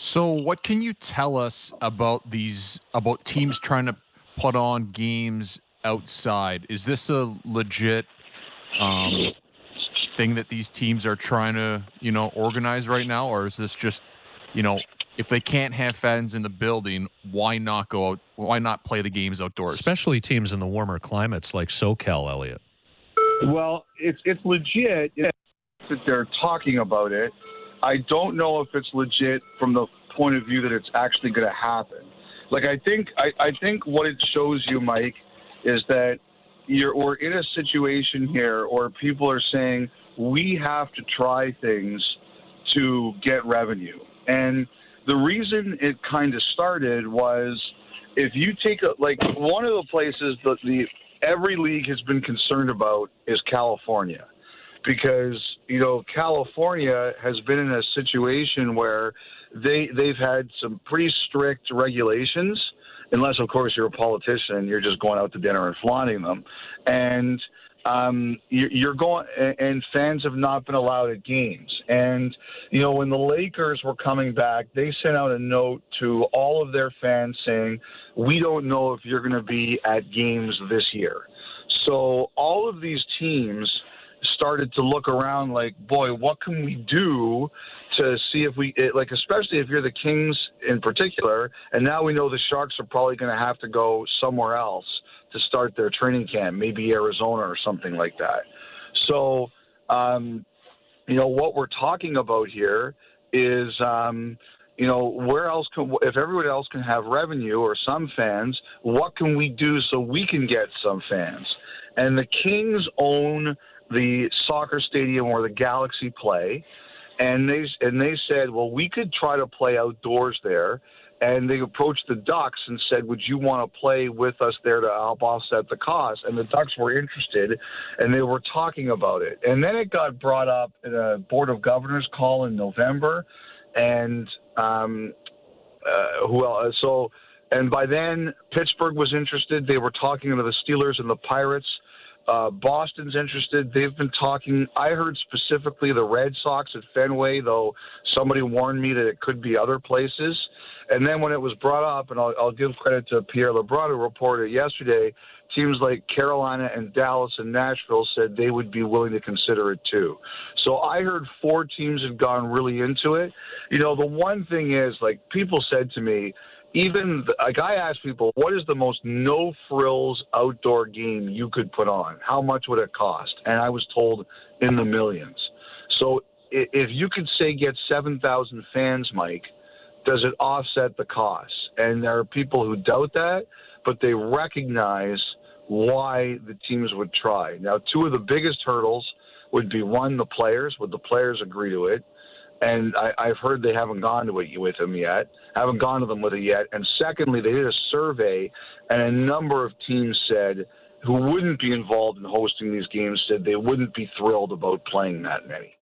So, what can you tell us about teams trying to put on games outside? Is this a legit um, thing that these teams are trying to, organize right now, or is this just, you know, if they can't have fans in the building, why not go out? Why not play the games outdoors? Especially teams in the warmer climates like SoCal, Elliot. Well, it's legit that they're talking about it. I don't know if it's legit from the point of view that it's actually going to happen. Like I think what it shows you, Mike, is that we're in a situation here where people are saying we have to try things to get revenue. And the reason it kind of started was if you take one of the places that every league has been concerned about is California, because California has been in a situation where they've had some pretty strict regulations, unless of course you're a politician and you're just going out to dinner and flaunting them, and you're going, and fans have not been allowed at games. And when the Lakers were coming back, they sent out a note to all of their fans saying, we don't know if you're going to be at games this year. So all of these teams started to look around like, boy, what can we do to see if especially if you're the Kings in particular, and now we know the Sharks are probably going to have to go somewhere else to start their training camp, maybe Arizona or something like that. So, what we're talking about here is, where else if everyone else can have revenue or some fans, what can we do so we can get some fans? And the Kings own the soccer stadium where the Galaxy play, and they said, well, we could try to play outdoors there. And they approached the Ducks and said, would you want to play with us there to help offset the cost? And the Ducks were interested, and they were talking about it. And then it got brought up in a Board of Governors call in November. And who else? And by then, Pittsburgh was interested. They were talking to the Steelers and the Pirates. Boston's interested. They've been talking. I heard specifically the Red Sox at Fenway, though somebody warned me that it could be other places. And then when it was brought up, and I'll give credit to Pierre LeBrun, who reported yesterday, teams like Carolina and Dallas and Nashville said they would be willing to consider it too. So I heard 4 teams had gone really into it. The one thing is, people said to me, I asked people, what is the most no-frills outdoor game you could put on? How much would it cost? And I was told in the millions. So if you could say get 7,000 fans, Mike, does it offset the costs? And there are people who doubt that, but they recognize why the teams would try. Now, 2 of the biggest hurdles would be, 1, the players. Would the players agree to it? And I've heard they haven't gone to it with them yet. And secondly, they did a survey, and a number of teams said who wouldn't be involved in hosting these games said they wouldn't be thrilled about playing that many.